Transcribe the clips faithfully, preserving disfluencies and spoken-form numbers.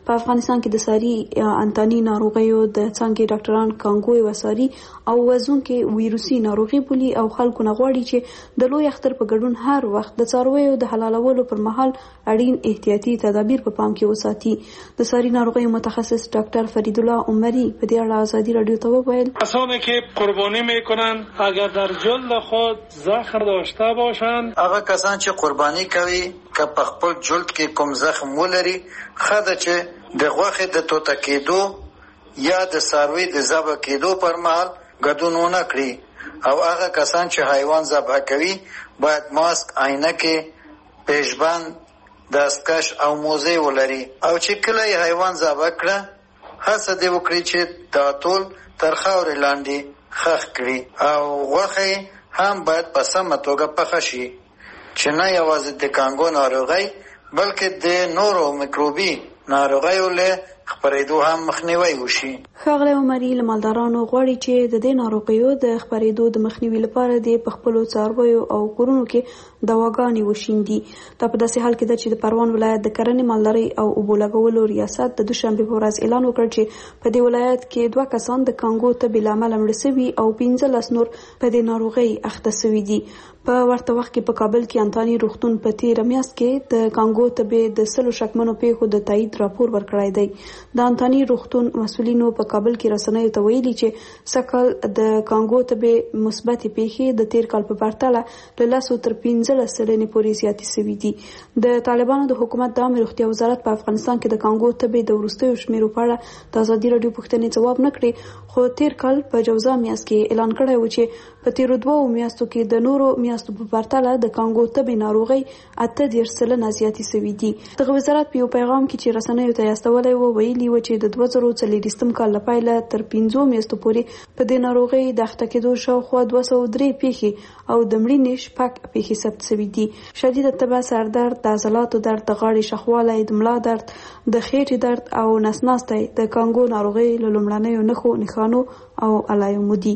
په افغانستان کې د ساري انتاني ناروغیو د څنګه ډاکټران کانګو وساري او وزونکې ویروسي ناروغي بولي او خلکو نه غواړي چې د لوی اختر په ګډون هر وخت د څارویو د حلالولو پر مهال اړین احتیاطي تدابیر په پام کې وساتي. د ساري ناروغیو متخصص ډاکټر فرید الله عمری په دې اړه ازادي رادیو ته وویل: کسانی که قربانی میکنن اگر در جلد خود زخم داشته باشند، هغه کسان چې قربانی کوي که په خپل جلد کې کوم زخم ولري، خاطر چې د غوښې د توته کېدو یا د څاروي د ذبح کېدو پر مهال ګډون ونه کړي. او هغه کسان چې حیوان ذبح کوي باید ماسک، عینکې، پیشبند، دستکش او موزه ولري. او چې کله یې حیوان ذبح کړه هڅه دې وکړي چې دا ټول تر خاورې لاندې ښخ کړي. او غوښه هم باید په سمه توګه پخه شي چې نه یوازې د کانګو ناروغي بلکې د نورو میکروبي ناروغیو له خپرېدو هم مخنیوي وشي. ښاغلی عمري له مالدارانو غواړي چې د دې ناروغیو د خپرېدو د مخنیوي لپاره د په خپلو څارویو او کورونو کې دواګانې وشیندي. دا په داسې حال کې ده چې د پروان ولایت د کرنې، مالدارۍ او اوبو لګولو ریاست د دوشنبې په ورځ اعلان وکړ چې په دې ولایت کې دوه کسان د کانګو تبې له امله مړه سوي او پنځلس نور په دې ناروغۍ اخته سوي دي. په ورته وخت کې په کابل کې انتاني روغتون په تېره میاشت کې د کانګو تبې د سلو شکمنو پیښو د تایید راپور ورکړی دی. د انتاني روغتون مسؤلینو په کابل کې رسنیو ته ویلي چې سږ کال د کانګو تبې مثبتې پیښې د تېر کال په پرتله له لسو تر پنځلس سلنې پورې زیاتې سوي دي. د طالبانو د حکومت د عامه روغتیا وزارت په افغانستان کې د کانګو تبې د وروستیو شمیرو په اړه د ازادي راډیو پوښتنې ځواب نه کړې، خو تېر کال په جوزا میاشت کې اعلان کړی و چې په تېرو دوو میاشتو کې د نورو میاشتو په پرتله د کانګو تبې ناروغۍ اته دېرش سلنه زیاتې سوي دي. دغه وزارت په یو پیغام کې چې رسنیو ته یې استولی و ویلي و چې د دوه زره څلېرویشتم کال له پیله تر پنځو میاشتو پورې په دې ناروغۍ د اخته کېدو شاوخوا دوه سوه درې پیښې او د مړینې شپږ پیښې ثبت سوي دي. شدیده تبه، سردرد، د عضلاتو درد، د غاړې شخوالی، د ملا درد، د خېټې درد او نس ناستی د کانګو ناروغۍ له لومړنیو نښو، نښانو او علایمو دي.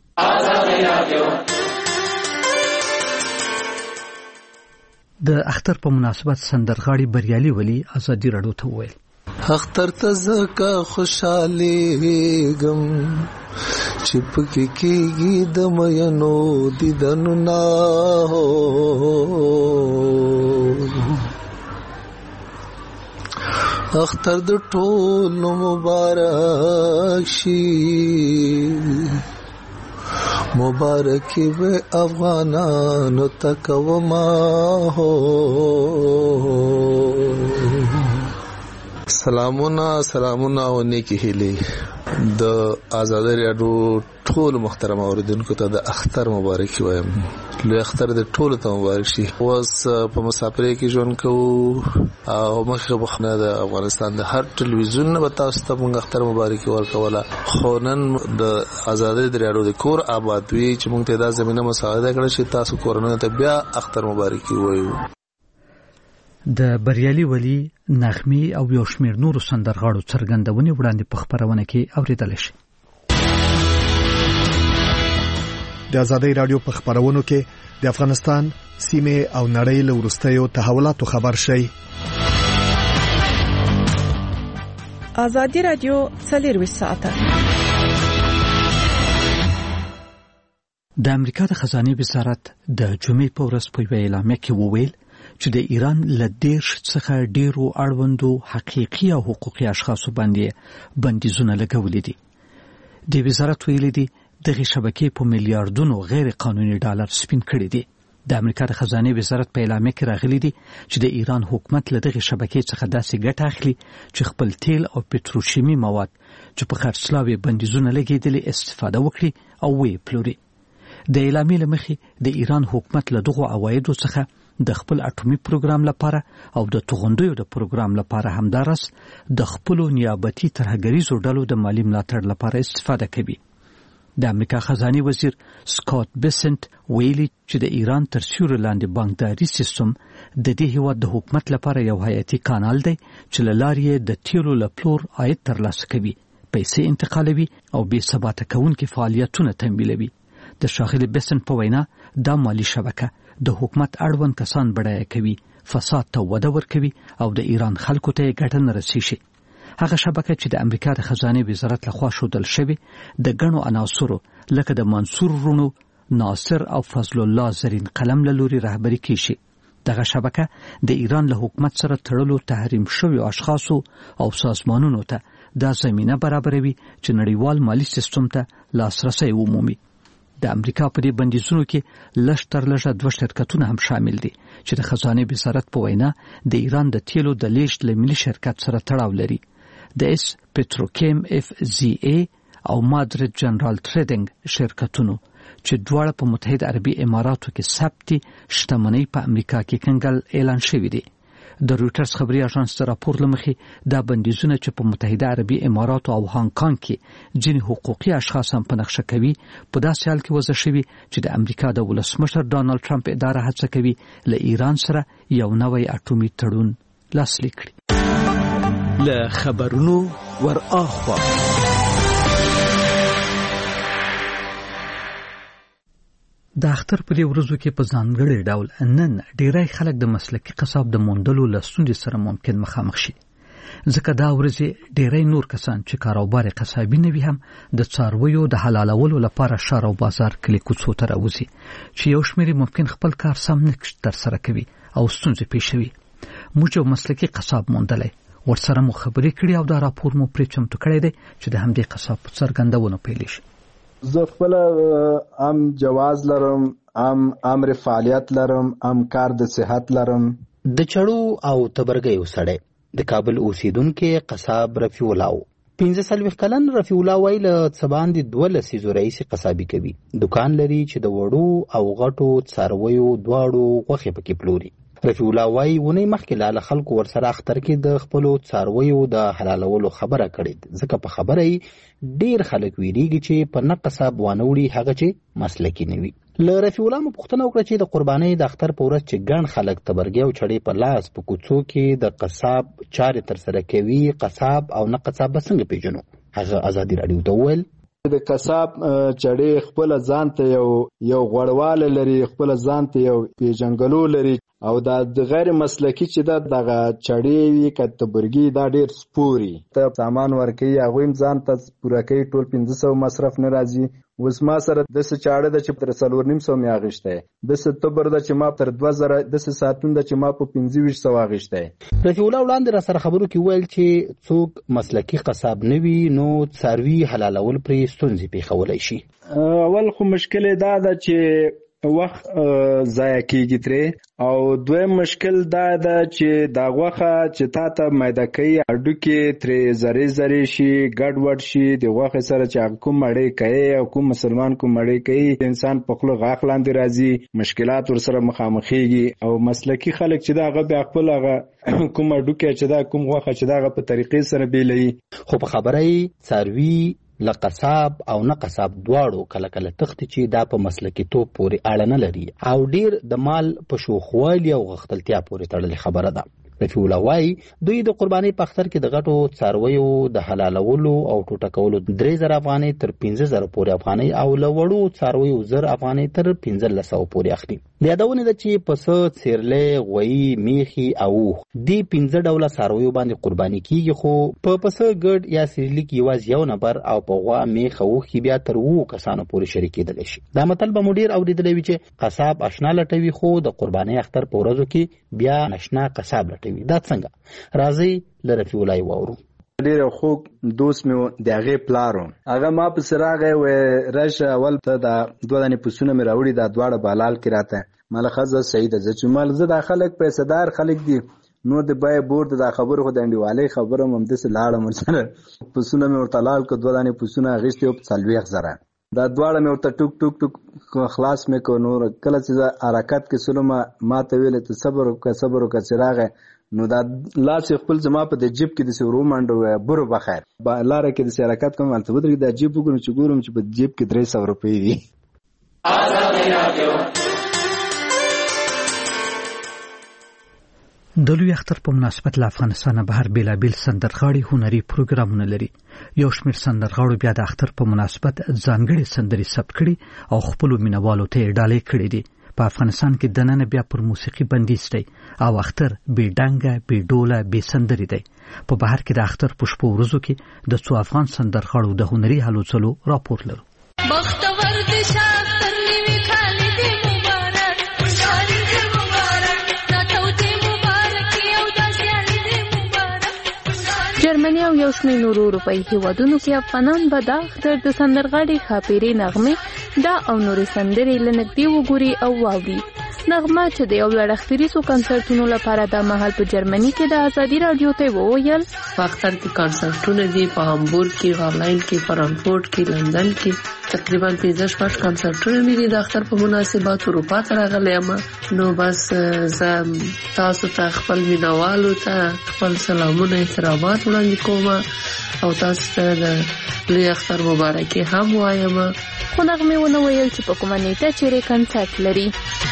د اختر په مناسبت سندرغاړي بریالي ولی ازادي راډیو ته وویل: اختر ته زکه خوشالېږم چې پکې کېږي د مینو دیدنو نه، اختر د ټولو مبارک شي، مبارکی وی افغانانو تکوما هو. سلامونه سلامونه او نیکی هیلې د آزادۍ راډیو ټول محترم اوریدونکو ته د اختر مبارکي وایم. لوی اختر د ټولو ته مبارک شي. اوس په مسافرۍ کې ژوند کوو او مخکې بخنه د افغانستان د هر ټلویزیون نه به تاسو ته موږ اختر مبارکي ورکوله، خو نن د آزادۍ د راډیو د کور آباد وي چې موږ ته دا زمینه مساعده کړه چې تاسو کورنۍ ته بیا اختر مبارکي وایو. د بریالي ولی نغمي او یو شمېر نورو سندرغاړو څرګندونې وړاندې په خپرونه کې اورېدلی شي. د ازادۍ راډیو په خبرونو کې د افغانستان سیمه او نړۍ له وروستیو تحولاتو خبر شي. ازادي راډیو څلرویشت ساعته. د امریکا د خزانه وزارت د جمعې په ورځ په اعلامیه کې وویل چې د ایران له دیرش څخه ډیرو اړوندو حقیقي او حقوقي اشخاصو باندې بندیزونه لګولې دي. د وزارت ویلي دي دغه شبکې په میلیارډونو غیر قانوني ډالر سپین کړي دي. د امریکا د خزانه وزارت په اعلامیه کې راغلي دي چې د ایران حکومت له دغه شبکې څخه داسې ګټه اخلي چې خپل تیل او پټروشیمي مواد چې په خرڅلاو بندیزونه لګېدلي استفاده وکړي او ویې پلوري. د اعلامیې له مخې د ایران حکومت له دغو عوایدو څخه د خپل اټومي پروګرام لپاره او د توغندیو د پروګرام لپاره همدارس د خپل نیابتي ترهګریزو ډلو د مالی ملاتړ لپاره استفاده کوي. د امریکا خزانه وزیر سکاٹ بیسنت ویلي چې د ایران تر سیوري لاندې بانکداري سیستم د دې هیواد د حکومت لپاره یو حیاتي کانال دی چې له لارې د تیلو له پلور عاید ترلاسه کوي، پیسې انتقالوي او بې ثباته کوونکي فعالیتونه تمویلوي. د ښاغلي بیسنت په وینا دا مالی شبکه د حکومت اړوند کسان بډایه کوي، فساد ته وده ورکوي او د ایران خلکو ته ګټه نه رسیږي. هغه شبکه چې د امریکا د خزانه وزارت لخوا شودل شوی د غنو عناصرو لکه د منصور رونو، ناصر او فضل الله زرین قلم له لوري رهبری کیږي. دغه شبکه د ایران له حکومت سره تړلو تحریم شوی اشخاصو او سازمانونو ته د زمينه برابروي چې نړیوال مالی سیستم ته لاسرسي ومومي. د امریکا په دې بندیزونو کې لږ تر لږه دوه شرکتونه هم شامل دي چې د خزانه وزارت په وینا د ایران د تیلو د لیږد له ملي شرکت سره تړاو لري. د اس پټروکیم اف زی ای او مادرید جنرال ټریډینګ شرکتونو چې دواړه په متحده عربي اماراتو کې ثبت شتمنۍ په امریکا کې کنګل اعلان شوی دی. د رويټرز خبري اژانس سره راپور لمخې دا بندیزونه چې په متحده عربي اماراتو او هانګ کانګ کې ځینې حقوقي اشخاص هم په نقشه کوي په داسې حال کې وضع شوی چې د امریکا د ولسمشر ډانلډ ټرمپ اداره هڅه کوي له ایران سره یو نوی اټومي تړون لاسلیک کړي. له خبرونو ور اخوا د اختر په ورځو کې په ځانګړي ډول نن ډیری خلک د مسلکي قصاب د موندلو له ستونزې سره ممکن مخامخ شي، ځکه دا ورځې ډیری نور کسان چې کاروبار قصابي نه وي هم د څارویو د حلالولو لپاره ښار او بازار کلي کوڅو ته راوځي چې یو شمېر ممکن خپل کار سم نه ترسره کوي او ستونزې پیښوي. موږ یو مسلکي قصاب موندلی، ورسره مو خبرې کړې او دا راپور مو پرې چمتو کړی دی چې د همدې قصاب په څرګندونو پیل شي. زه خپل ام جواز لرم، ام امر فعالیت لرم، ام کار د صحت لرم. د چړو او تبرګیو سړی د کابل اوسیدونکو قصاب رفیع الله پنځه څلوېښت کلن رفیع الله وایي له څه باندې دوه لسیزو رئیس قصابي کوي. دکان لري چې د وړو او غټو څارویو دواړو غوښې پکې پلوري. رفیع الله وایي ونې مخکې لاله خلکو ورسره اختر کې د خپلو څارویو د حلالولو خبره کړې، ځکه په خبره یې ډېر خلک ویریږي چې په نه قصاب وانه وړي هغه چې مسلکي نه وي. له رفیع الله مو پوښتنه وکړه چې د قربانۍ د اختر په ورځ چې ګڼ خلک تبرګۍ او چړې په لاس په کوڅو کې د قصاب چارې ترسره کوي، قصاب او نه قصاب به څنګه پیژنو؟ هغه ازادي راډیو ته وویل د قصاب چړې خپل ځان ته یو یو غوړواله لري، خپل ځان ته یو پیژنګلو لري، او دا د غیر مسلکی چې دا دغه چړې وي کته برګي دا ډیر سپوري ته سامان ورکي هغه ځان ته پوره کوي، ټول پنځه سوه مصرف نه راځي. اوس ما سره د څه چاړه د چې تر څلور نیم سو مې اغشته، د څه تبر د چې ما تر دوه زره د څه ساتون د چې ما په پنځه ویشت سو اغشته. رفیع الله وړاندې را سره خبرو کې ویل چې څوک مسلکی قصاب نه وي نو څاروي حلالول پرې ستونزې پیښولی شي. اول خو مشکل دا ده چې وخت ضایع کیږي ترې، او دویم مشکل دا ده چې دا غوښه چې تا ته میده کوي هډوکې ترې زرې زرې شي، ګډ وډ شي، د غوښې سره چې کوم مړۍ کوي او کوم مسلمان کوم مړۍ کوي انسان په خوله غاښ لاندې راځي، مشکلات ورسره مخامخېږي. او مسلکي خلک چې دا هغه بیا خپل هغه کوم هډوکی چې دا کوم غوښه چې دا هغه په طریقې سره بیلوي. خو په خبره یې څاروي له قصاب او نه قصاب دواړو کله کله تختی چې دا په مسلکي توب پورې اړه نه لري او ډیر د مال په شوخوالي او غختلتیا پورې تړلې خبره ده. رفیع الله وایي دوی د قربانۍ په اختر کې د غټو څارویو د حلالولو او ټوټه کولو درې زره افغانۍ تر پنځه زره پورې افغانۍ او له وړو څارویو زر افغانۍ تر پنځلس سوه پورې اخلي. د یادونې ده چې پسه، څیرلی، غویي، میخي او دې پنځه ډوله څارویو باندې قرباني کیږي، خو په پسه ګډ یا سیرلیک یوازې یو نفر او په غوا، میخ او اوښکې بیا تر اوو کسانو پورې شریکېدلی شي. دا متل به مو ډېر اورېدلی وي چې قصاب اشنا لټوي خو د قربانۍ اختر په ورځو کې بیا نشنا قصاب لټوي. دا څنګه؟ راځئ له رفیع الله واورو. ډېر خوږ دوست مې د هغې پلار و، هغه ما پسې راغی وی راشه اول ته دا دوه دانې پسونه مې راوړي دا دواړه بالال کې راته ماله ښځه صحیح ده. زه چې مال زه دا خلک پیسهدار خلک دي نور د بای بور د دا خبرو خو د انډیوالۍ خبره هم همداسې لاړم ورسره. پسونه مې ورته لال کړه، دوه دانې پسونه اخیستې وو په څلوېښت زره. دا دواړه مې ورته ټوک ټوک ټوک خلاص مې کړه. نور کله چې زه حرکت کې سلم ما ته ویلې ته صبر وکړه صبر وکړه چې راغی نو دا لاس خپل زما په د جیب کې داسې ورو منډه بورو بخیر لاره کې داسې حرکت کوم هلته ودرېږي دا جیب وګورم چې ګورم چې په جیب کې درې سوه روپۍ دي. د لوی اختر په مناسبت له افغانستانه بهر بیلابیل سندرغاړي هنري پروګرامونه لري. یو شمېر سندرغاړو بیا د اختر په مناسبت ځانګړي سندرې ثبت کړي او خپلو مینوالو ته یې ډالۍ کړي دي. په افغانستان کې دننه بیا پر موسیقي بندیز دی او اختر بې ډنګه بې ډوله بې سندرې دی. په بهر کې د اختر په شپو ورځو کې د څو افغان سندرغاړو د هنري هلو ځلو راپور لرو. بختور دې شاعر نیوي خالد مبارک خوشالي دې مبارک ناتو دې مبارک یو داسې دې مبارک. جرمني او یو شمېر نورو اروپایي هیوادونو کې افغانان به د اختر د سندرغاړي ښاپېرې نغمې دا او نورې سندرې له نږدې وګوري او واوري. نغمه چې د یو لړ اختریزو کنسرټونو لپاره د مهال په جرمني کې د ازادي راډیو ته وویل په اختر کې کنسرټونه دي په هامبورګ کې، هالند کې، فرانکفورت کې، لندن کې تقریبا پنځه شپږ کنسرټونه مې دي د اختر په مناسبت اروپا ته راغلی یم. نو بس زه تاسو ته خپل مینوالو ته خپل سلامونه احترامات وړاندې کوم او تاسو ته د لوی اختر مبارکي هم وایم. خو نغمې ونه ویل چې په کومه نیټه چیرې کنسرټ لري.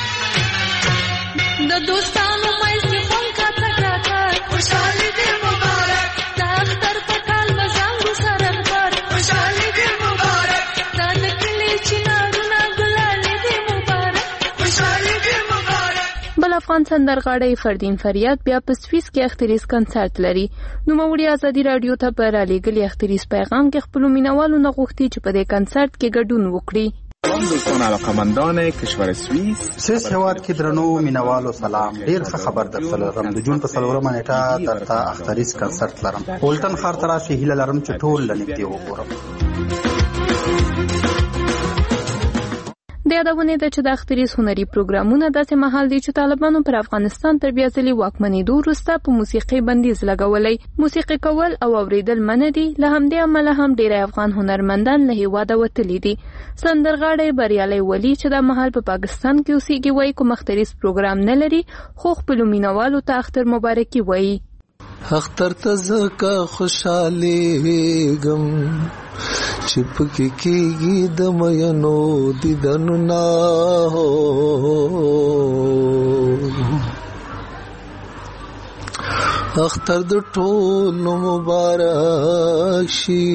د دوستانو مېز کې خون کا تکا خوشالي دې مبارک د اختر په کال مزنګ سره پر خوشالي دې مبارک د نکلي چنارونه ګلالي دې مبارک خوشالي دې مبارک. بل افغان سندرغاړی فردین فریاد بیا په سویس کې اختریز کنسرټ لري. نوموړي ازادي راډیو ته په رالیږلي اختریز پیغام کې خپلو مینوالو نه غوښتي چې په دې کنسرټ کې ګډون وکړي. دوستان علاقمندان کشور سوئیس سوئیس هیواد کې درنو مینوالو سلام. ډیر ښه خبر درته لرم. د جون په څلورمه نیټه درته اختریز کنسرټ لرم. هولټن ښار ته راشئ. هیله لرم چې ټول له نږدې وګورم. د یادونې ده چې د اختریز هنري پروګرامونه داسې مهال دي چې طالبانو پر افغانستان تر بیا ځلې واکمنېدو وروسته په موسیقي بندیز لګولی. موسیقي کول او اوریدل منع دي. له همدې امله هم ډېری افغان هنرمندان له هیواده وتلي دي. سندرغاړی بریالی ولی چې د مهال په پاکستان کې اوسېږي وایي کوم اختریز پروګرام نه لري خو خپلو مینوالو ته اختر مبارکي وایي. اختر ته زکه خوشحالیږم چې پکې کېږي د مینو دیدنو نه اختر د ټولو مبارک شي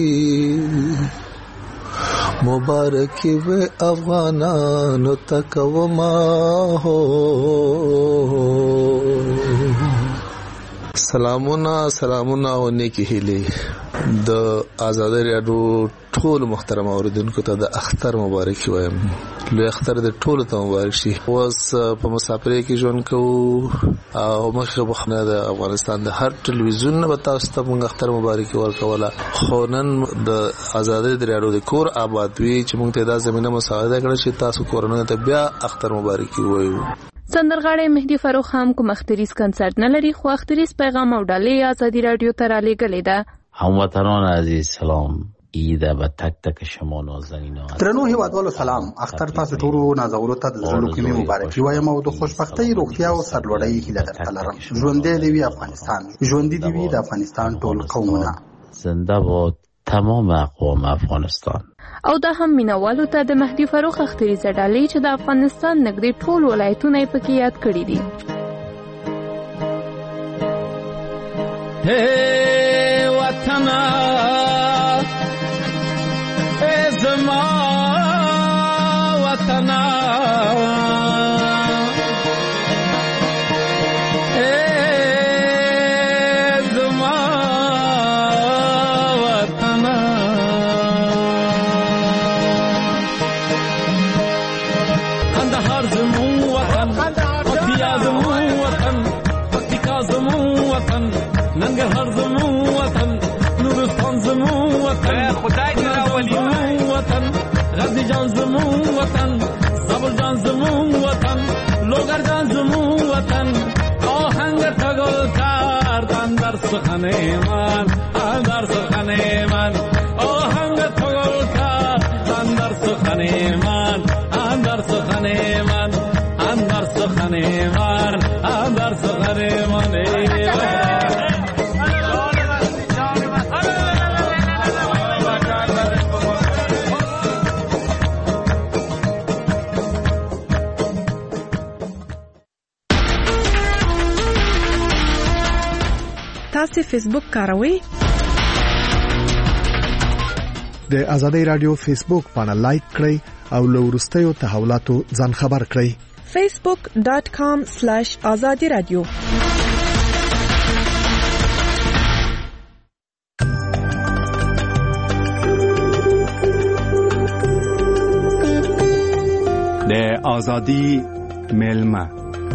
مبارکي به افغانانو ته کومه سلامونه سلامونه او نیکی هیلې. د آزادۍ راډیو ټول محترم اوریدونکو ته د اختر مبارکي وایم. لوی اختر د ټولو ته مبارک شي. اوس په مسافرۍ کې ژوند کوو او مخکې بخنه د افغانستان د هر ټلویزیون نه به تاسو ته موږ اختر مبارکي ورکوله. خو نن د آزادۍ راډیو د کور آباد وي چې موږ ته دا زمینه مساعده کړه چې تاسو کورونه ته بیا اختر مبارکي وایو. سندرغاړی مهدي فاروق هم کوم اختریز کنسرټ نه لري خو اختریز پیغام او ډالۍ ازادي راډیو ته رالیږلې ده. هموطنان عزیز سلام. عید به تک تک شما نازنینان. درنو هیوادوالو سلام. اختر تاسو ټولو نازولو ته د زړه کې مبارکي وایم او د خوشبختۍ روغتیا او سرلوړۍ هیله درته لرم. ژوندی دې وي افغانستان. ژوندی دې وي د افغانستان ټول قومونه. زنده باد تمام اقوام افغانستان. او دا هم مینوالو ته د مهدي فاروق اختریزه ډالۍ چې د افغانستان نږدې ټول ولایتونه یې پکې یاد کړي دي. هی وطنا ای زما وطنا ننګرهار زموږ وطن، نورستان زموږ وطن، خدای دې راولي وطن، غزني جان زموږ وطن، زابل جان زموږ وطن، لوګر جان زموږ وطن، آهنګ تګل کار اندر سخنه من اندر سخنه من آهنګ تګل کار اندر سخنه من اندر سخنه من اندر سخنه من اندر سخنه من تاسو فیسبوک کاروئ؟ د آزادۍ رادیو فیسبوک باندې لایک کړئ او له وروستیو تحولاتو ځان خبر کړئ. facebook dot com slash azadi radio. د آزادی ملما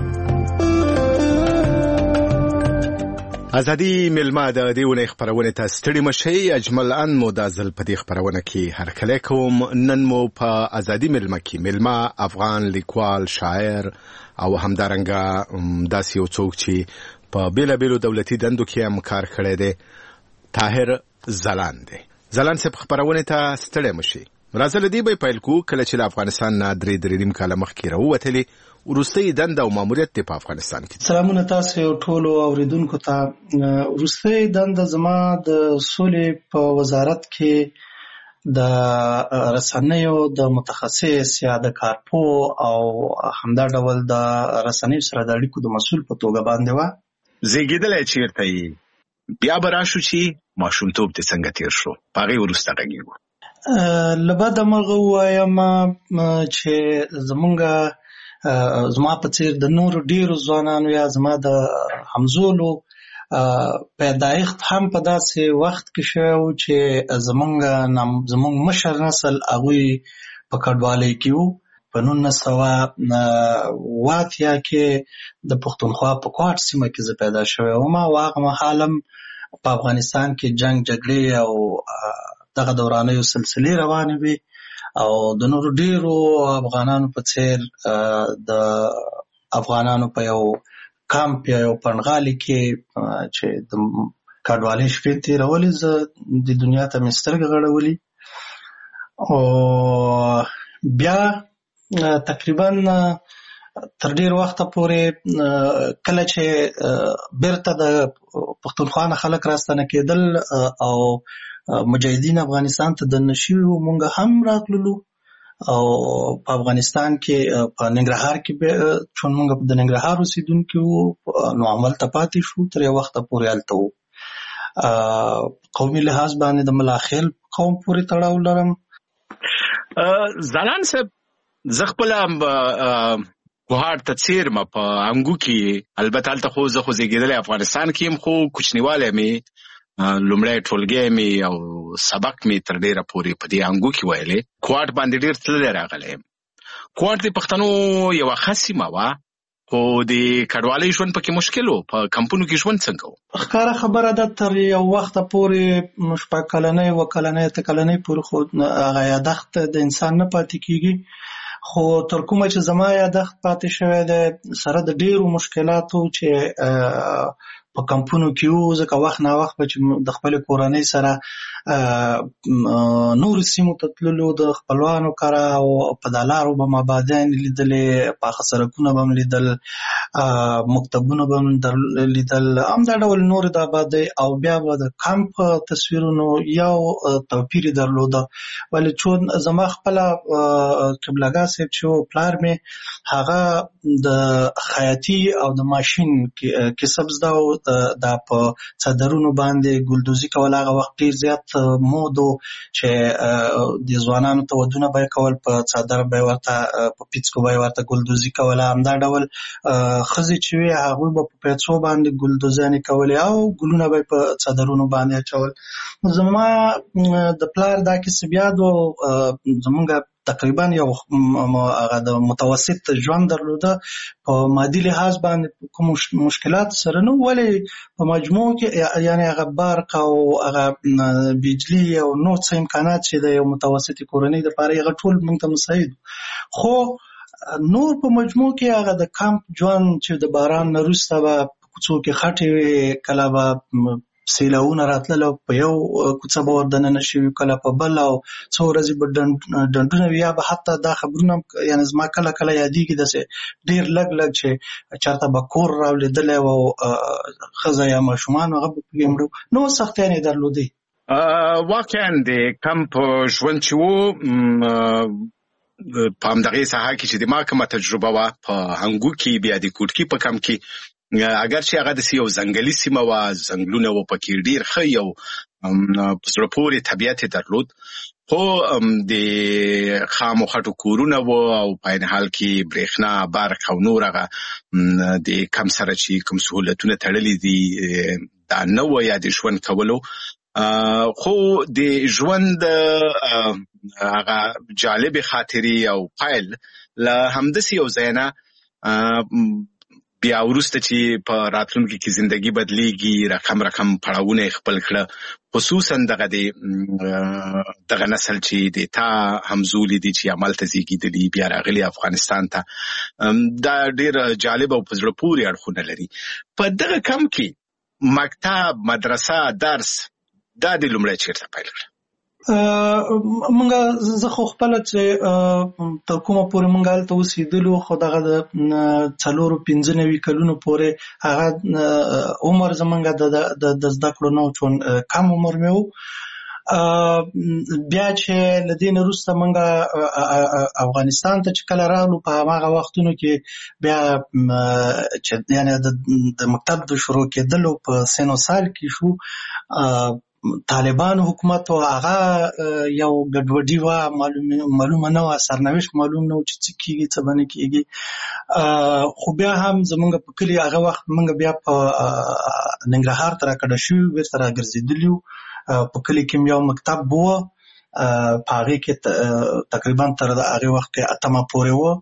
ازادي ملما د دې ونې خبرونه ته ستړي مشي اجمل ان مو د ځل په دې خبرونه کې هر کله کوم نن مو په ازادي ملما کې ملما افغان لیکوال شاعر او همدارنګه داسې یو څوک چې په بیل بیلو دولتي دندو کې هم کار کړی دی طاهر زلان دی. زلان څه خبرونه ته ستړي مشي راځل دی به پیل کو کله چې افغانستان نه درې درې نیم کاله مخکې راووتلی ورستۍ دنده او ماموریت په افغانستان کې. سلامونه تاسو ټول اوریدونکو ته. ورستۍ دنده زما د سولې په وزارت کې د رسنیو د متخصص یا د کارپو او همدا ډول د رسنیو سره د اړیکو د مسؤل په توګه باندې و. زیږیدلې چیرته یې بیا براشو چې ماشومتوب دې څنګه تیر شو پاره ورسته غږیږي. لبا د مغه وایم چې زمونږه زما په څیر د نور ډیرو ځوانانو یا زما د همزولو پیدایښت هم په داسې وخت کې شو چې زمونږ زمونږ مشر نسل هغوی په کډوالۍ کې وو. په نولس سوه اوه اتیا کې د پښتونخوا په کوټ سیمه کې زه پیدا شوی وم او هغه مهال هم په افغانستان کې جنگ جګړې او دغه دورانیو سلسلې روانې وي او د نورو ډیرو افغانانو په څیر د افغانانو په یو کامپ یا یو پنډغالي کې چې د کډوالۍ شپې تېرولې زه د دنیا ته مې سترګې غړولې او بیا تقریبا تر ډیر وخته پورې کله چې بیرته د پښتونخوا نه خلک راستنه کېدل او مجاهدین افغانستان ته د نشیو مونږ هم راغلو او په افغانستان کې په ننګرهار کې چون مونږ د ننګرهار اوسیدونکو نو عمل ته پاتې شو تر یو وخت پورې الته وو. قومي لحاظ باندې د ملاخیل قوم پورې تړاو لرم. زلان صاحب زه خپل کوهاټ ته څیرمه په انګو کې البته هلته خو زه خو زیږېدلی افغانستان کې یم خو کوچنیوالی مې لومړی ټولګی مې او سبق مې تر ډیره پورې په دې انګو کې ویلې. کوهاټ باندې ډیر تللی راغلی یم. کوهاټ د پښتنو یوه ښه سیمه وه خو د کډوالۍ ژوند پکې مشکل و. په کمپونو کې ژوند څنګه و؟ ښکاره خبره ده تر یو وخته پورې شپږ کلنۍ اوه کلنۍ اته کلنۍ پورې خو هغه یادښت د انسان نه پاتې کېږي خو تر کومه چې زما یادښت پاتې شوی دی سره د ډیرو مشکلاتو چې په کمپونو کې وو ځکه وخت نا وخت به چې د خپلې کورنۍ سره نورو سیمو ته تللو د خپلوانو کره او په دا لارو به مابادیان لیدلې پاخه سړکونه به م لیدل مکتبونه به م لیدل همدا ډول نورې د آبادۍ او بیا به د کمپ تصویرونو یو توپیر یې درلوده ولې چون زما خپله قبلګاه صاحب چې و پلار مې هغه د خیاطي او د ماشین کسب زده و دا په څادرونو باندې ګلدوزي کول هغه وخت ډېر زیات مود و چې د ځوانانو ته ودونه به یې کول په څادر به یې ورته په پیڅکو به یې ورته ګلدوزي کوله همدا ډول ښځې چې وې هغوی به په پیڅو باندې ګلدوزیانې کولې او ګلونه به یې په څادرونو باندې اچول. زما د پلار دا کسب یاد و زمونږ تقریبا یو هغه د متوسط ژوند درلوده په مادي لحاظ باندې کوم مشکلات سره نه ولې په مجموع کې یعنی هغه برق او هغه بجلی او نور څه امکانات چې د یو متوسطې کورنۍ دپاره هغه ټول موږ ته مساعد خو نور په مجموع کې هغه د کمپ ژوند چې د باران نه وروسته به په کوڅو کې خټې وې کله به سیلاونه راتلل او په یو کوڅه به ور دننه شوي کله په بل او څو ورځې به ډنډونه وي یا به حتی دا خبرونه یعنې زما کله کله یادېږي داسې ډېر لږ لږ چې چېرته به کور راولېدلی و او ښځه یا ماشومان هغه به پکې مړه نو سختیانې یې درلودې. واقعا د کمپ ژوند چې و په همدغې ساحه کې چې د ما کومه تجربه وه په هنګو کې بیا د کوټکي په کمپ کې اگر چې هغه داسې یو ځنګلي سیمه وه ځنګلونه وه پکې ډېر ښه یو په زړه پورې طبیعت درلود، خو د خامو خټو کورونه وو او په عین حال کې برېښنا، برق او نور هغه د کم سره چې کوم سهولتونه تړلي دي دا نه وو یا د ژوند کولو. خو د ژوند هغه جالب خاطرې او پایل له همداسې یو ځای نه بیا وروسته چې په راتلونکي کې زندگی بدلیږي، رقم رقم پړاوونه خپل کړه، خصوصا دغه د دغه نسل چې د تا همزولي دي چې عمل ته زیږیدلي بیا راغلي افغانستان ته، دا ډیر جالب او په زړه پورې اړخونه لري. په دغه کم کې مکتب، مدرسه، درس دا د لومړی چیرته پیل کړه؟ منګه زه خو خپل چې تر کومه پورې منګه هلته اوسېدلو، خو دغه د څلورو پنځه نوي کلونو پورې هغه عمر زمونږ د زده کړو نه و، چون کم عمر مې و. بیا چې له دې نه وروسته منګه افغانستان ته چې کله راغلو، په هماغه وختونو کې بیا چې یعنې د مکتب د شروع کېدلو په سن و سال کې شو، طالبان حکومت و هغه یو ګډوډي وه، معلومه نه وه، سرنوشت معلوم نه و چې څه کېږي څه به نه کېږي. خو بیا هم زمونږ په کلي هغه وخت مونږ بیا په ننګرهار ته راکډه شوي، بېرته راګرځېدلي وو. په کلي کې م یو مکتب و، په هغې کې تقریبا تر هغې وخت کې اتمه پورې و،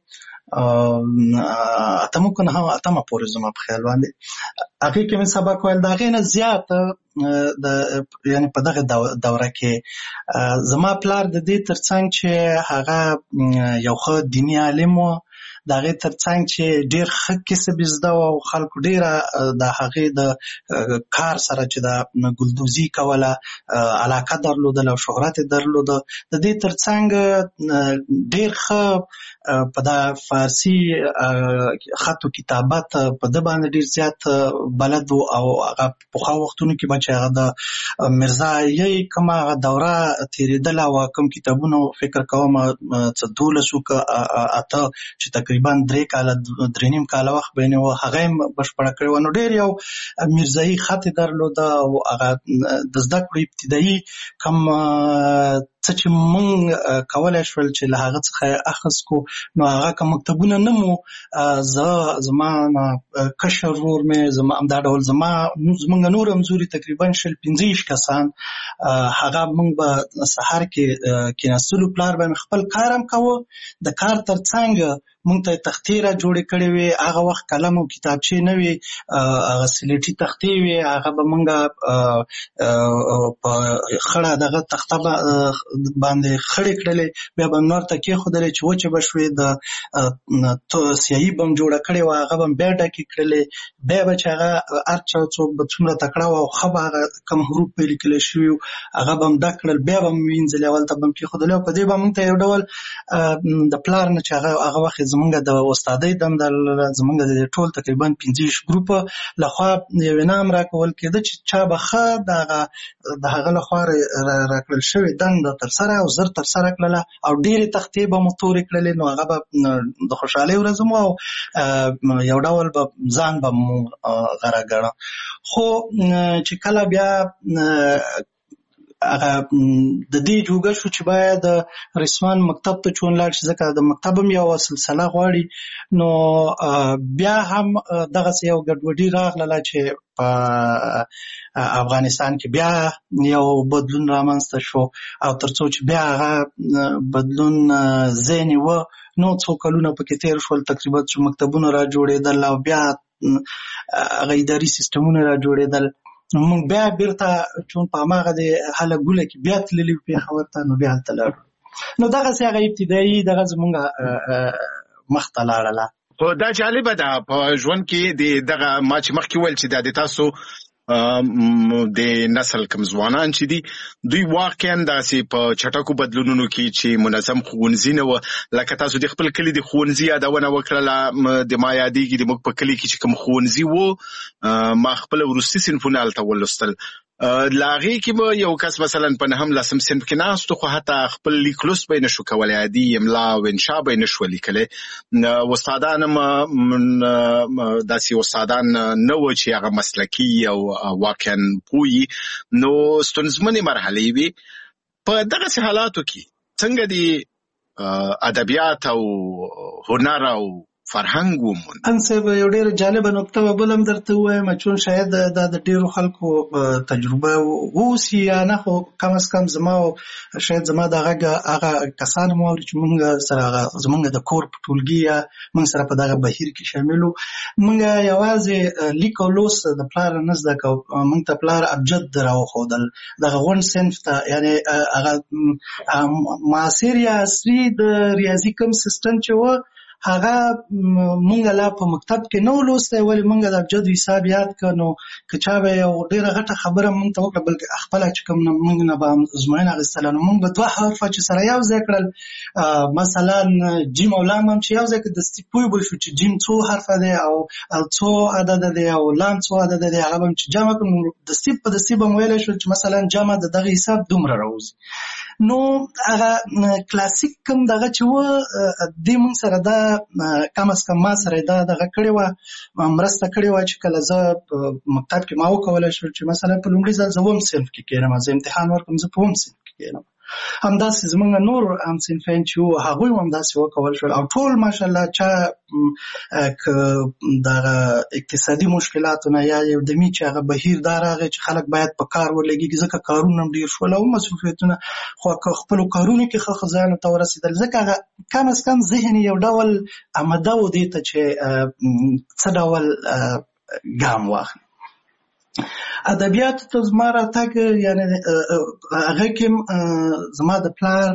اتمه که نه اتمه پورې زما په خیال باندې. هغې کې مې سبق ویل، د هغې نه زیات د یعنې په دغه دوره کې زما پلار د دې ترڅنګ چې هغه یو ښه دیني عالم و، د هغې ترڅنګ چې ډېر ښه کسب زده و او خلکو ډېره د هغې د کار سره چې د ګلدوزي کوله علاقه درلودله او شهرت یې درلوده. د دې ترڅنګ ډېر ښه په دا فارسي خط و کتابت په ده باندې ډېر زیات بلد و، او هغه پخوا وختونو کې به چې هغه د مرزایي کومه هغه دوره تېرېدله او کوم کتابونه فکر کوم څه دولس و که اته چې تقریبا درې کاله درې نیم کاله وخت به یې و، هغه یې بشپړه کړې وه. نو ډېر یو مرزایي خط یې درلوده او هغه د زده کړو ابتدایي کوم څه چې مونږ کولی شول چې له هغه څخه یې اخذ کړو، نو هغه که مکتبونه نه مو، زه زما کشر ورور مې زما همدا ډول زما زمونږ نور همزوري تقریبا شل پنځه ویشت کسان، هغه مونږ به سهار کې کېناستلو، پلار به مې خپل کار هم کوه، د کار ترڅنګ مونږ ته تختې را جوړې کړې وې. هغه وخت قلم او کتابچې نه وې، هغه سلیټي تختې وې، هغه به مونږ په خړه دغه تخته باندې خړې کړلې، بیا به نور ته کېښودلې چې وچې به شوې، د سیاهي به م جوړه کړې وه، هغه به م بیا ډکې کړلې، بیا به چې هغه هر چا څوک به څومره تکړه وه او ښه به هغه کوم حروف به یې لیکلی شوي وو، هغه به م ډک کړل، بیا به م وینځلې، اول ته به م کېښودلې، او په دې به مونږ ته یو ډول د پلار نه چې هغه هغه وخت زمونږ د استادۍ دنده زمونږ د ټول تقریبا پنځه ویشت ګروپه لخوا یو انعام راکول کېده چې چا به ښه د هغه لخوا راکړل شوې دنده ترسره او زر ترسره کړله، او ډېرې تختې به مو تورې کړلې، نو هغه به د خوشحالۍ ورځ مو او یو ډول به ځان به مو غره ګڼه. خو چې کله بیا هغه د دې جوګه شو چې باید رسمان مکتب ته چون لاړ شي، ځکه د مکتب هم یو سلسله غواړي، نو بیا هم دغسې یو ګډوډي راغله چې په افغانستان کې بیا یو بدلون رامنځته شو، او تر څو چې بیا هغه بدلون ځای نیوه، نو څو کلونه پکې تېر شول، تقریبا چې مکتبونه را جوړېدل او بیا هغه اداري سیستمونه را جوړېدل، مونږ بیا بیرته چون په هماغه د هله ګوله کې بیا تللي وو پېښور ته، نو بیا هلته لاړو. نو دغسې هغه ابتدایي دغه زمونږ مخ ته لاړله. خو دا جالبه ده په ژوند کې د دغه ما چې مخکې ویل چې دا د تاسو د نسل کم ځوانان چې دي دوی واقعا داسې په چټکو بدلونونو کې چې منظم ښوونځي نه وه، لکه تاسو د خپل کلي د ښوونځي یادونه وکړله، د ما یادېږي د موږ په کلي کې چې کوم ښوونځي و، ما خپله وروستي صنفونه هلته ولوستل، لاغي کې به یو کس مثلا په نهم لسم صنف کې ناست خو حتی خپل لیک لوست به نشو کولای، عادي املا او انشاء به نشو لیکلی. استادان داسې استادان نه و چې هغه مسلکي او واقعا پوهي، نو ستونزمنې مرحلې وي. په دغسې حالاتو کې څنګه دي ادبیات او هنر او فرهنګ ومون؟ انسه یو ډېر جالبه نقطه به بل هم درته ووایم، چون شاید دا د ډېرو خلکو تجربه اوسي یا نه، خو کم از کم زما شاید زما د غږ هغه کسان مو اوري چې موږ سره هغه زموږ د کور په ټولګي یا موږ سره په دغه بهیر کې شامل وو. موږ یوازې لیک او لوست د پلار نه زده کوو، موږ ته پلار ابجد راوښودل دغه غونډ صنف ته، یعنې هغه معاصر یا عصري د ریاضي کوم سیسټم چې و هغه مونږ لا په مکتب کې نو لوستی، ولې مونږ د ابجد حساب یاد کړ. نو که چا به یو ډېره غټه خبره مونږ ته وکړه، بلکې خپله چې کوم مونږ نه به ازموینه اخیستله، نو مونږ به دوه حرفه چې سره یو ځای کړل، مثلا جیم او لام هم چې یو ځای کړه، دستي پوه به شو چې جیم څو حرفه دی او څو عدده دی او لام څو عدده دی، هغه به هم چې جمع کړو، دستي په دستي به مو ویلی شول چې مثلا جمع د دغه حساب دومره راوځي. نو هغه کلاسیک کوم دغه چې و دې مونږ سره دا کم از کم ما سره دا دغه کړې وه، مرسته کړې وه چې کله زه په مکتب کې ما وکولی شول چې مثلا په لومړي ځل زه اووم صنف کې کښېنم، زه امتحان ورکړم زه په اووم صنف کې کښېنم. همداسې زمونږ نور هم صنفین چې وو هغوی هم همداسې وکول شول، او ټول ماشاءالله چا که دغه اقتصادي مشکلاتو نه یا یو دمي چې هغه بهیر دا راغی چې خلک باید په کار ولګېږي، ځکه کارونه هم ډېر شول او مصروفیتونه، خو که خپلو کارونو کې ښه ښه ځایونو ته ورسېدل، ځکه هغه کم از کم ذهن یو ډول آمده و دې ته چې څه ډول ګام واخلي. ادبیاتو ته زما راتګ یعنې هغه کې زما د پلار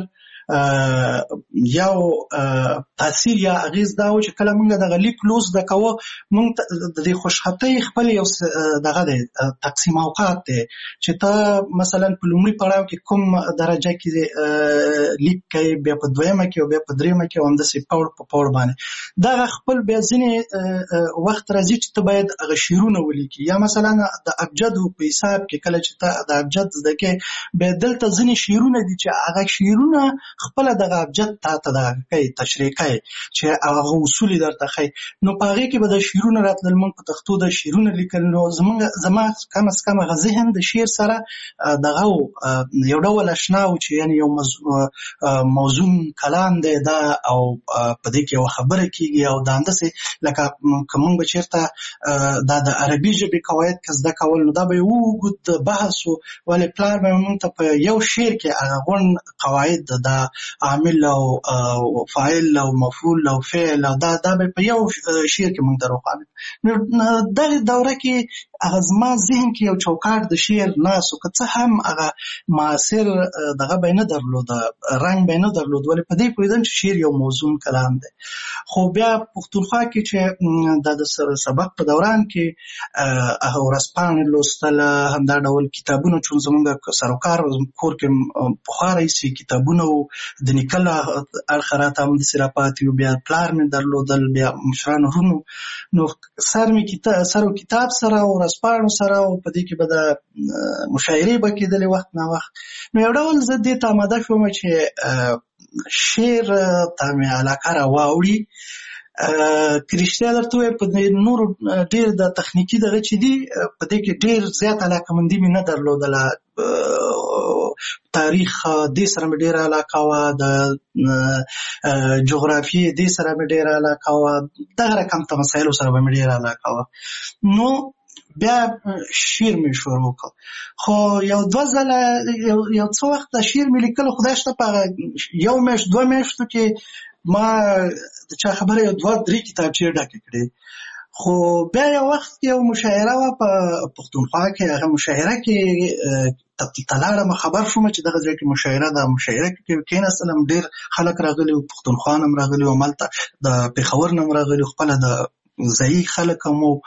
یو تاثیر یا اغیز دا و چې کله موږ دغه لیک لوست زده کوو، موږ د دې خوشخطۍ خپل یو دغه دی تقسیم اوقات دی چې ته مثلا په لومړي پړاو کې کوم درجه کې لیک کوي، بیا په دویمه کې او بیا په دریمه کې او همداسې پوړ په پوړ باندې دغه خپل بیا ځینې وخت راځي چې ته باید هغه شعرونه ولیکي، یا مثلا د ابجدو په حساب کې کله چې ته د ابجد زده کوې، بیا دلته ځینې شعرونه دي چې هغه شعرونه خپله دغه ابجد تا ته دغه کوي تشریح کوي چې هغه اصول درته ښایي. نو په هغې کې به د شعرونه راتلل، موږ په پښتو د شعرونه لیکل، نو زموږ زما کم از کم هغه ذهن د شعر سره دغه یو ډول اشنا و چې یعنې یو موزون کلام دی دا، او په دې کې یوه خبره کېږي او دا همداسې لکه که موږ به چېرته دا د عربي ژبې قواعد که زده کول، نو دا به یو اوږد بحث و، ولې پلار به موږ ته په یو شعر کې هغه غونډ قواعد دا عامل او فاعل او مفعول او فعل او دا دا به په یو شعر کې موږ ته روښانه. نو دغه دوره کې هغه زما ذهن کې یو چوکاټ د شعر ناست و، که څه هم هغه معاصر دغه به یې نه درلوده، رنګ به یې نه درلود، ولې په دې پوهېدم چې شعر یو موزون کلام دی. خو بیا پښتونخوا کې چې دا د سبق په دوران کې هغه ورځپاڼې لوستله، همدا ډول کتابونه، چون زموږ سروکار کور کې پخوا راهیسې کتابونه و، د نیکه اړخه راته همداسې راپاتې و، بیا پلار مې درلودل، بیا مشرانو ورونو، نو سر مې سر و کتاب سره او ورځپاڼو سره، او په دې کې به د مشاعرې به کېدلې وخت نه وخت. نو یو ډول زه دې ته آماده شوم چې شعر ته مې علاقه راواوړي. که رښتیا درته ووایم په نورو ډېر د تخنیکي دغه چې دي په دې کې ډېر زیات علاقهمندي مې نه درلودله. تاریخ دې سره مې ډېره علاقه وه، د جغرافیې دې سره مې ډېره علاقه وه، دغه رقم ته مسایلو سره به مې ډېره علاقه وه. نو بیا شعر مې شروع وکړ، خو یو دوه ځله یو څه وخت د شعر مې لیکلو، خدای شته په یو میاشت دوه میاشتو کې ما د چا خبره یو دوه درې کتابچې ډکې کړې. خو بیا یو وخت یو مشاعره وه په پښتونخوا کې، هغه مشاعره کې ته لاړم، خبر شوم چې دغه ځای کې مشاعره ده. مشاعره کې کېناستلم، ډېر خلک راغلي وو، پښتونخوا نه هم راغلي وو، همالته د پېښور نه هم راغلي وو، خپله د ځایي خلک هم وو.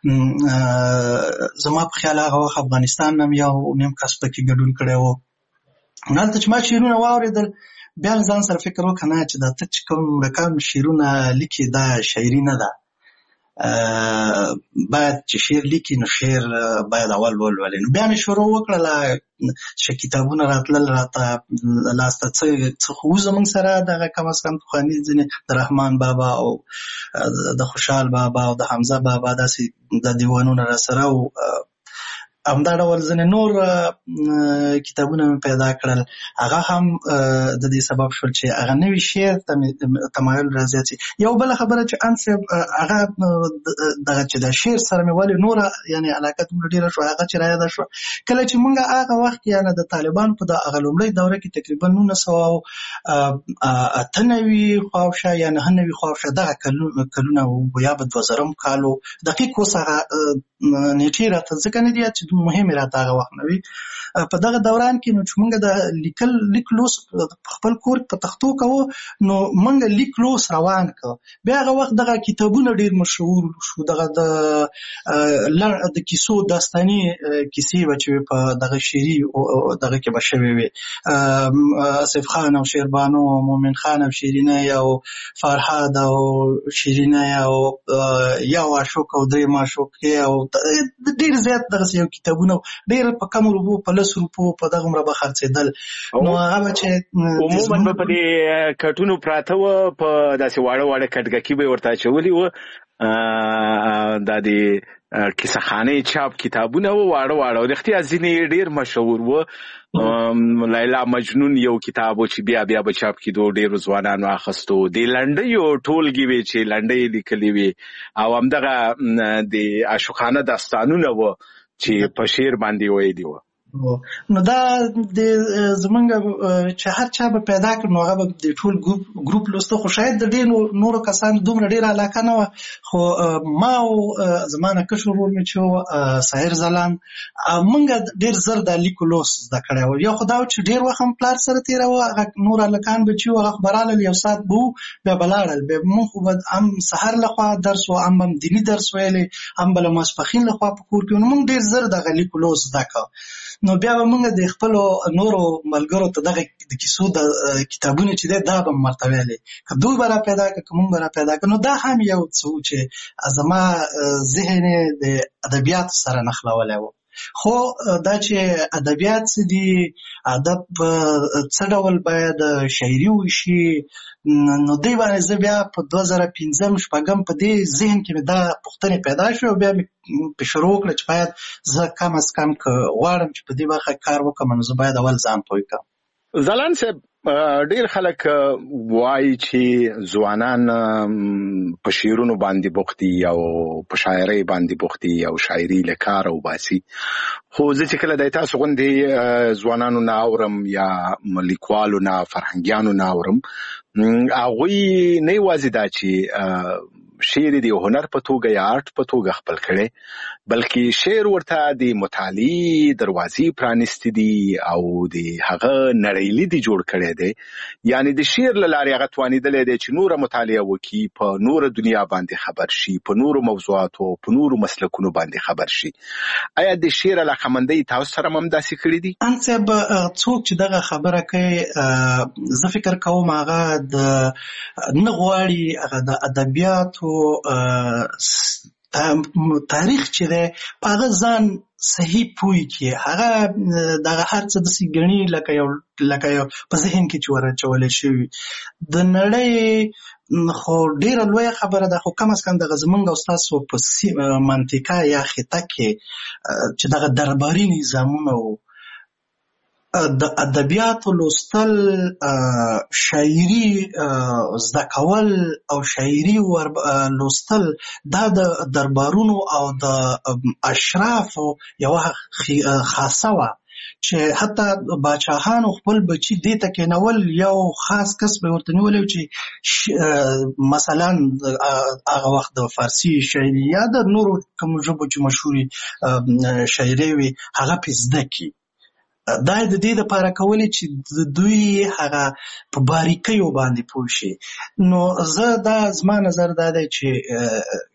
زما په خیال هغه وخت افغانستان نه هم یو نیم کس پکې ګډون کړی وو. هلته چې ما شعرونه واورېدل، بیا ځان سره فکر وکړه نه چې دا ته چې کوم رقم شعرونه لیکې دا شاعري نه ده. باید چې شعر لیکي نو شعر باید اول ولولي. نو بیا مې شروع وکړله چې کتابونه راتلل راته لاسته څه خو زموږ سره دغه کم از کم پخواني ځینې د رحمان بابا او د خوشحال بابا او د حمزه بابا داسې د دیوانونه را سره او همدا ډول ځینې نور کتابونه مې پیدا کړل. هغه هم د دې سبب شول چې هغه نوي شعر ته مې تمایل رازیات شي. یو بله خبره چې ان صاحب هغه دغه چې د شعر سره مې ولې نوره یعنې علاقه دومره ډېره شوه هغه چې رایاده شوه کله چې موږ هغه وخت یعنې د طالبانو په د هغه لومړۍ دوره کې تقریبا نولس سوه او اته نوي خواوشا یا نهه نوي خواوشا دغه کلونه و یا به دوه زرم کال و دقیق اوس هغه نیټې راته ځکه نه دي چې مهمې راته هغه وخت نه وي. په دغه دوران کې نو چې موږ د لیکل لیک لوس په خپل کور په تختو کوو نو موږ لیک لوس روان کړ. بیا هغه وخت دغه کتابونه ډېر مشهور شو. دغه د د کیسو داستاني کیسې به چې په دغه شعري دغه کې به شوې وي آصف خان او شیربانو او مومن خان او شیرینه او فرهاد او شیرینه او یو عاشق او درې معشوق او ډېر زیات دغسې یو کتابونه ډېر په کمو روپو په لس روپو په دغه عمره به خرڅېدل. نو هغه به چې عموما به په دې کټونو پراته وه په داسې واړه واړه کټګکي به یې ورته اچولي وه دا د کیسه خانې چاپ کتابونه وه واړه واړه رښتیا ځینې ډېر مشهور وه. لیلا مجنون یو کتاب و چې بیا بیا به چاپ کېدو ډېرو ځوانانو اخیستو. د لنډیو ټولګې وې چې لنډۍ لیکلې وې او همدغه د عاشقانه داستانونه وه چې په شعر باندې ویلي وه. نو دا د زمونږ چې هر چا به پیدا کړ نو هغه به د ټول ګروپ لوسته خو شاید د ډېرو نورو کسانو دومره ډېره علاقه نه وه خو ما او زما نه کشر ورور مې چې و ساحر ځلان موږ ډېر زر دا لیک لوس زده کړی و. یو خو دا و چې ډېر وخت هم پلار سره تېراوه هغه نور هلکان به چې و هغه خو به رالل یو ساعت به و بیا به لاړل بیا مونږ خو به هم سهار لخوا درس و هم هم دیني درس ویلی هم به له ماسپښین لخوا په کور کې نو مونږ ډېر زر دغه لیک لوس زده کړه. نو بیا به موږ د خپلو نورو ملګرو ته دغه د کیسو د کتابونه چې دی دا به م ورته ویلې که دوی به را پیدا کړه که مونږ به را پیدا کړه. نو دا هم یو څه و چې زما ذهن یې د ادبیاتو سره نښلولی و. خو دا چې ادبیات څه دي ادب څه ډول باید شاعري وشي نو دی باندې زه بیا په دوه زره پنځم شپږم په دې ذهن کې مې دا پوښتنې پیدا شوې او بیا مې په شروع وکړه چې باید زه کم از کم که غواړم چې په دې برخه کار وکړم نو زه باید اول ځان پوه کړم. ځلاند صاحب ډېر خلک وایي چې ځوانان په شعرونو باندې بوخت دي او په شاعرۍ باندې بوخت دي او شاعري له کاره وباسي خو زه چې کله د تاسو غوندې ځوانانو نه اورم یا لیکوالو نه فرهنګیانو نه اورم هغوی نه یوازې دا چې شعر دی هنر په توګه یا آرټ په توګه خپل کړي بلکې شعر ورته د مطالعې دروازې پرانیستې دي او د هغه نړۍ دی جوړ کړی دی. یعنی د شعر له لارې هغه توانېدلی دی چې نوره مطالعه وکړي په نوره دنیا باندې خبر شي په نورو موضوعاتو په نورو مسلکونو باندې خبر شي. آیا د شعر علاقمندۍ تاسو سره هم داسې کړي دي؟ ان صاحب څوک چې دغه خبره کوي زه فکر کوم هغه د نه غواړي هغه د ادبیاتو تاریخ چې دی په هغه ځان صحیح پوی کړي هغه دغه هر څه داسې ګڼي لکه یو لکه یو په ذهن کې چې ور اچولی شوي د نړۍ خو ډېره لویه خبره ده خو کم از کم دغه زمونږ او ستاسو په منطقه یا خطه کې چې دغه درباري نظامونه و د ادبیاتو لوستل شاعري زده کول او شاعري لوستل دا د دربارونو او د اشرافو یوه خاصه وه چې حتی باچاهانو خپل بچي دې ته کېنول یو خاص کس به ورته نیولی چې مثلا هغه وخت د فارسي شاعري یا د نورو کومو ژبو چې مشهورې شاعرۍ وي هغه پې زده کړي. دا د دې دپاره کولی چې د دوی هغه په باریکیو باندې پوه شي. نو زه دا زما نظر دا دی چې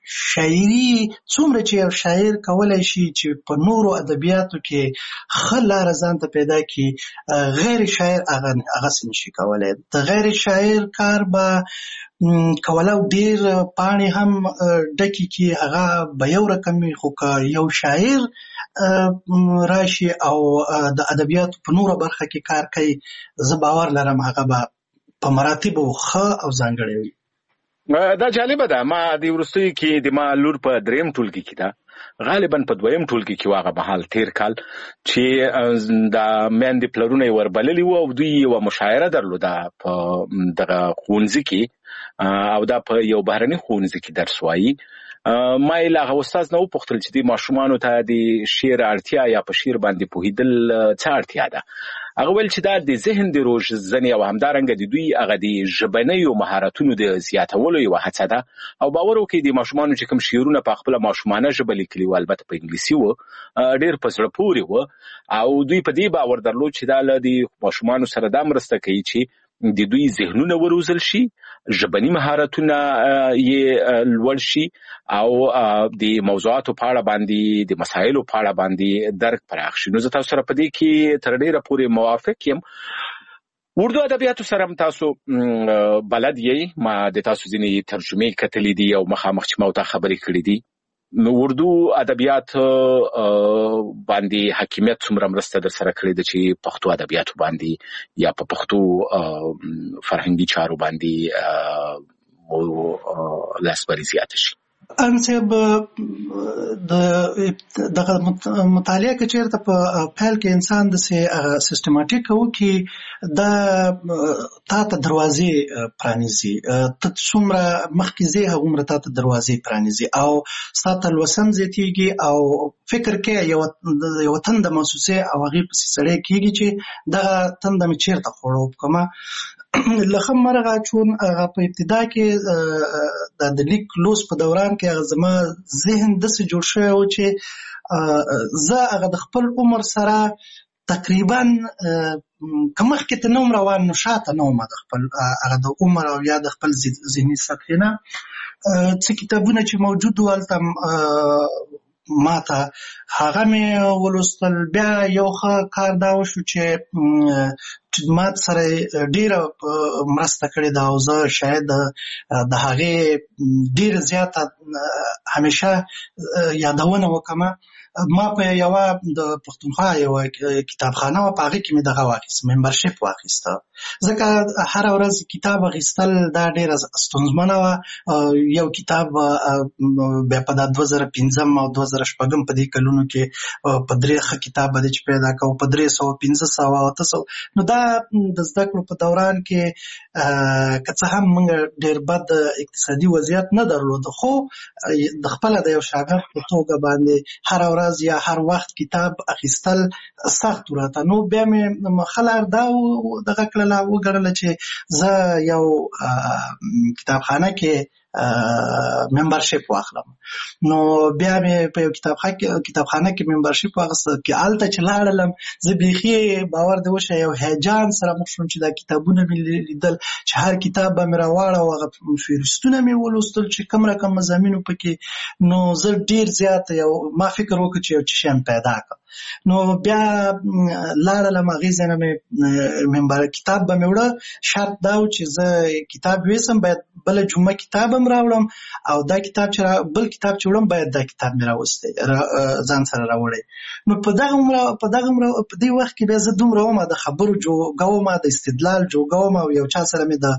شاعري څومره چې یو شاعر کولای شي چې په نورو ادبیاتو کې ښه لاره ځان ته پیدا کړي، غیر شاعر هغه هغسې نشي کولی. د غیر شاعر کار به کولو ډېر پاڼې هم ډکې کړي، هغه به یو رقم وي، خو که یو شاعر راشي او د ادبیاتو په نوره برخه کې کار کوي، زه باور لرم هغه به په مراتبو ښه او ځانګړی وي. دا جالبه ده. ما د وروستیو کې د ما لور په دریم ټولګي کې ده، غالبا په دویم ټولګي کې واغه مهال تیر کال چې د میندې پلرونه یې وربللي وو او دوی یوه مشاعره درلوده په دغه ښوونځي کې، او دا په یو بهرني ښوونځي کې درس وایي. ما یې له هغه استاد نه وپوښتل چې د ماشومانو ته د شعر اړتیا یا په شعر باندې پوهېدل څه اړتیا ده. هغه ویل چې دا د ذهن د روزنې او همدارنګه د دوی هغه د ژبنیو مهارتونو د زیاتولو یوه هڅه ده، او باور وکړئ د ماشومانو چې کوم شعرونه په خپله ماشومانه ژبه لیکلي وو، البته په انګلیسي وو، ډېر په زړه پورې وو، او دوی په دې باور درلود چې دا له د ماشومانو سره دا مرسته کوي چې د دوی ذهنونه وروزل شي، ژبني مهارتونه یې لوړ شي، او د موضوعاتو په اړه باندې د مسایلو په اړه باندې درک پراخ شي. نو زه تاسو سره په دې کې تر ډېره پورې موافق یم. اردو ادبیاتو سره هم تاسو بلد یې، ما د تاسو ځینې ترجمې کتلې دي او مخامخ چې ما ورته خبرې کړې دي. نو اردو ادبیات باندې حکیمیت څومره مرسته در سره کړې ده چې پښتو ادبیاتو باندې یا په پښتو فرهنګي چارو باندې مو لاسبري زیاته شي؟ ان صاحب دغه مطالعه کې چېرته په پیل کې انسان داسې سیستماټیک وکړي، دا تا ته دروازې پرانیزي، ته څومره مخکې ځې هغومره تا ته دروازې پرانیزي، او ستا ته لوسم زیاتېږي، او فکر کې یوه تنده محسوسې او هغې پسې سړی کېږي چې دغه تنده مې چېرته خوړو کړمه. له ښه مرغه چون هغه په ابتدا کې د لیک لوست په دوران کې هغه زما ذهن داسې جوړ شوی و چې زه هغه د خپل عمر سره تقریبا که مخکې ته نه وم روان، نو شاته نه وم د خپل هغه د عمر او یا د خپل ذهني سطحې نه. څه کتابونه چې موجود وو هلته ما ته هغه مې ولوستل. بیا یو ښه کار دا وشو چې ما سره ډېره مرسته کړې ده، او زه شاید د هغې ډېره زیاته همیشه یادونه وکړم. ما په یوه د پښتونخوا یوه کتابخانه وه، په هغې کې مې دغه واخیست، ممبرشپ واخیسته، ځکه هره ورځ کتاب اخیستل دا ډېره ستونزمنه وه. یو کتاب بیا په دا دوه زره پنځم او دوه زره شپږم په دې کلونو کې په درې ښه کتاب به دی چې پیدا کوو په درې سوه پنځه سوه اته سوه. نو دا د زده کړو په دوران کې که څه هم موږ ډېر بد اقتصادي وضعیت نه درلود، خو د خپله د یو شاګرد په توګه باندې هره ورځ یا هر وخت کتاب اخیستل سخت راته. نو بیا مې خلار دا دغه کړله وګڼله چې زه یو کتابخانه کې ممبرشپ واخلم. نو بیا مې په یو کتابخانه کې ممبرشپ واخیسته، چې هلته چې لاړلم زه بیخي باور دې وشه یو هیجان سره مخ شوم چې دا کتابونه مې لیدل، چې هر کتاب به مې راواړه او هغه فهرستونه مې ولوستل چې کوم رقم مضامینو پکې. نو زه ډېر زیات یو ما فکر وکړ چې یو څه شی پیدا کړم. نو بیا لاړلم، هغې ځای نه مې ممبر کتاب به مې وړه، شرط دا و چې زه کتاب ویسم باید بله جمعه کتاب هم راوړم، او دا کتاب چې بل کتاب چې وړم باید دا کتاب مې راوستی ځان سره راوړی. نو په دغه عمره په دغه عمره په دې وخت کې بیا زه دومره وم د خبرو جوګه وم، د استدلال جوګه وم، او یو چا سره مې د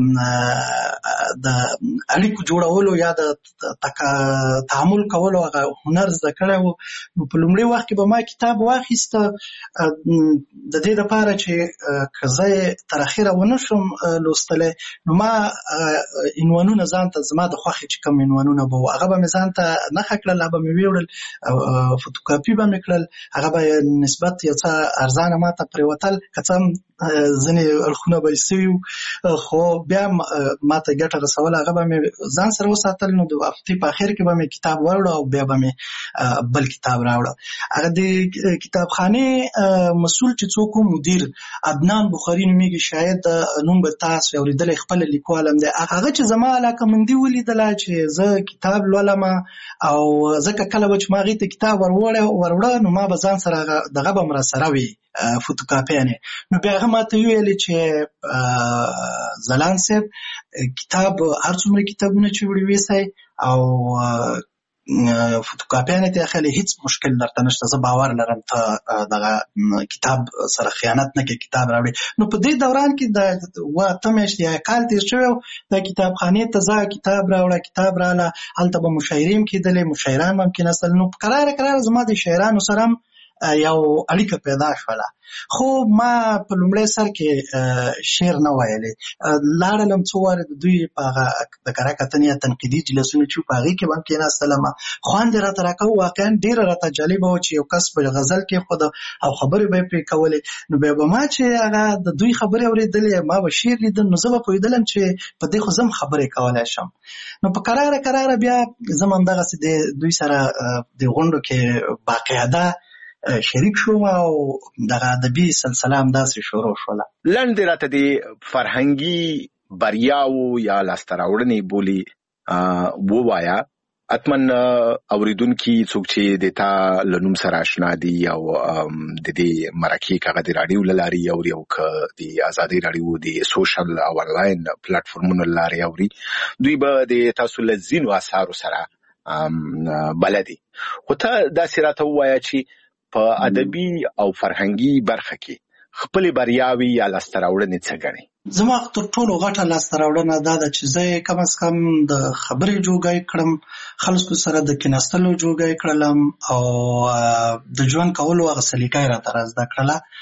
د اړیکو جوړولو یا د تعامل کولو هغه هنر زده کړی و. نو په لومړي وخت کې به ما کتاب واخیسته د دې لپاره چې که زه یې تر اخره ونه شم لوستلی، نو ما عنوانونه ځان ته زما د خوښې چې کوم عنوانونه به وو هغه به مې ځان ته نښه کړل، هغه به مې ویوړل، فوټوکاپي به مې کړل، هغه به نسبت یو څه ارزانه ما ته پرېوتل، که څه هم ځینې اړخونه به یې سوي وو، خو بیا ما ته ګټه رسوله، هغه به مې ځان سره وساتل. نو د هفتې په اخر کې به مې کتاب وروړه او بیا به مې بل کتاب راوړه. هغه د د کتابخانه مسول چې څوک مدیر عدنان بخاری نومېږي، شاید نوم به تاسو اوریدل، خپل لیکوال هم دی. هغه چې زما علاقه مندي ولیدله چې زه کتاب لولم او ځکه کله به چې ما هغې ته کتاب وروړه نو ما به ځان سره دغه به م راسره وي فوتوکاپیانې. نو بیا هغه ماته وویلې چې ځلاند صاحب کتاب هر څومره کتابونه چې وړي ویسئ او فوتوکاپیانې ته اخلي، هیڅ مشکل درته نشته، زه باور لرم ته دغه کتاب سره خیانت نه کوي، کتاب راوړي. نو په دې دوران کې د اوه اته میاشتې یا کال تېر شوی و، د کتابخانې ته ځه کتاب راوړه، کتاب راغله، هلته به مشاعرې هم کېدلې، مشاعران به هم کېناستل. نو په کراره کراره زما د شاعرانو سره هم یو اړیکه پیدا شوله. خو ما په لومړی سر کې شعر نه ویلې، لاړلم څو وارې د دوی په هغه د کره کتنې یا تنقیدي جلسونه چې په هغې کې به هم کېناستلم، خوند یې راته راکاوه، واقعا ډېره راته جالبه وه چې یو کس په غزل کېښود او خبرې به یې پرې کولې. نو بیا به ما چې هغه د دوی خبرې اورېدلې، ما به شعر لیدل، نو زه به پوهېدلم چې په دې خو زه هم خبرې کولی شم. نو په کراره کراره بیا زه هم همدغسې د دوی سره د غونډو کې باقاعده شریک شوم او دغه ادبي سلسله همداسې شروع شوله. لنډ دې راته د فرهنګي بریاو یا لاسته راوړنې بولي ووایه. حتمن اوریدونکي څوک چې د تا له نوم سره اشنا دي او د دې مرکې که هغه د راډیو له لارې اوري او که د ازادۍ راډیو د سوشل او انلاین پلاټفورمونو له لارې اوري، دوی به د تاسو له ځینو اثارو سره بلدي. خو ته داسې راته ووایه چې په ادبي او فرهنګي برخه کې خپلې بریاوې یا لاسته راوړنې څه ګڼې؟ زما تر ټولو غټه لاسته راوړنه دا ده چې زه کم از کم د خبرې جوګی کړم، خلکو سره د کېناستلو جوګی کړلم او د ژوند کولو هغه سلیقه یې راته را زده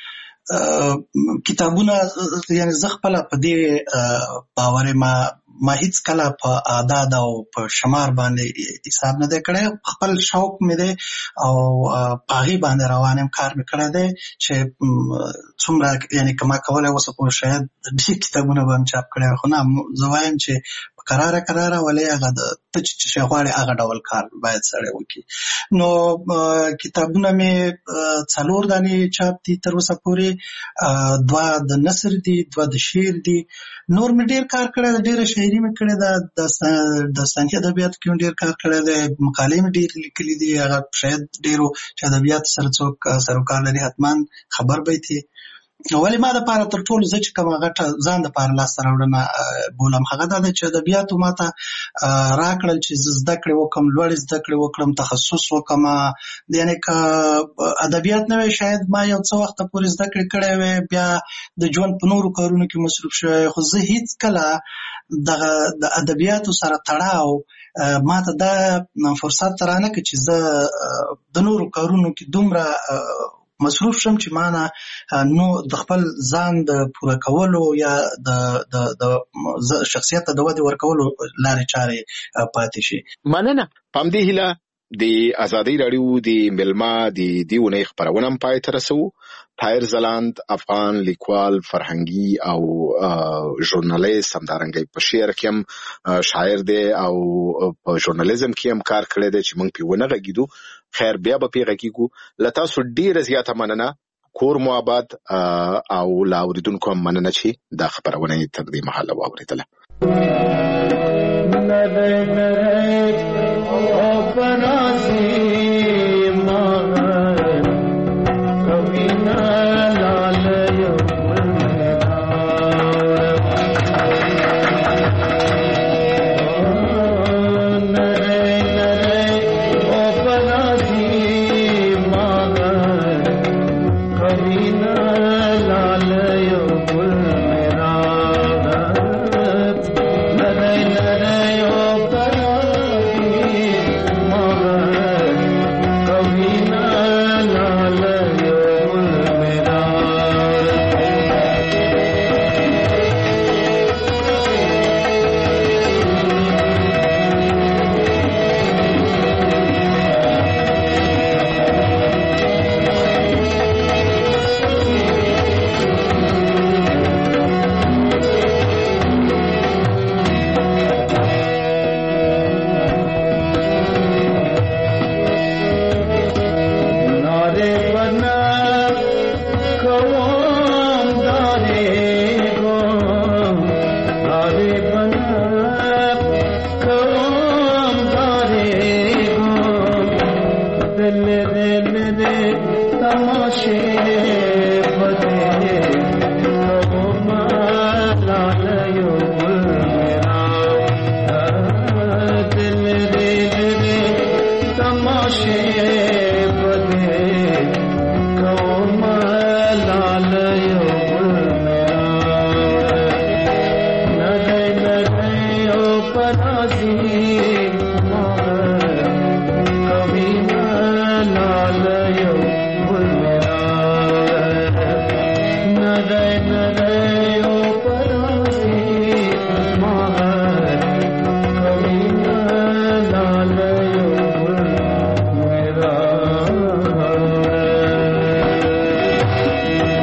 کړله. کتابونه یعنې زه خپله په دې باور یم ما هیڅ کله په اعداد او په شمار باندې حساب نه دی کړی، خپل شوق مې دی او په هغې باندې روان یم، کار مې کړی دی چې څومره یعنې که ما کولی اوسه پورې شاید ډېر کتابونه به هم چاپ کړی، خو نه زه وایم چې په کراره کراره ولې هغه د ته چې شی غواړې هغه ډول کار باید سړی وکړي. نو کتابونه مې څلور دانې چاپ دي تر اوسه پورې، دوه د نثر دي، دوه د شعر دي. نور مې ډېر کار کړی دی، ډېره شاعري مې کړې ده، داستاني ادبیاتو کې مې ډېر کار کړی دی، مقالې مې ډېرې لیکلي دي. هغه شاید ډېرو چې ادبیاتو سره څوک سروکار لري حتما خبر به یې تي. ولې ما دپاره تر ټولو زه چې کومه غټه ځان دپاره لاسته راوړنه بولم هغه دا ده چې ادبیاتو ما ته راکړل چې زه زده کړې وکړم، لوړې زده کړې وکړم، تخصص وکړم. یعنې که ادبیات نه وی شاید ما یو څه وخته پورې زده کړې کړی وی، بیا د ژوند په نورو کارونو کې مصروف شوی، خو زه هیڅ کله دغه د ادبیاتو سره تړاو ما ته دا فرصت رانه کړ چې زه د نورو کارونو کې دومره مصروف شم چې ما نه نو د خپل ځان د پوره کولو یا د د شخصیت د ودې ورکولو لارې چارې پاتې شي. مننه. په همدې هیله د ازادۍ راډیو د مېلمه د دې اونۍ خپرونه هم پای ته رسوو. طاهر ځلاند افغان لیکوال، فرهنګي او ژورنالیست، همدارنګه په شعر کې هم شاعر دی او په ژورنالیزم کې هم کار کړی دی چې موږ پې ونه غږېدو. خیر بیا به پې غږېږو. له تاسو ډېره زیاته مننه، کور مو آباد او له اورېدونکو هم مننه چې دا خپرونه یې تر دې مهاله واورېدله. نره نره او پناسي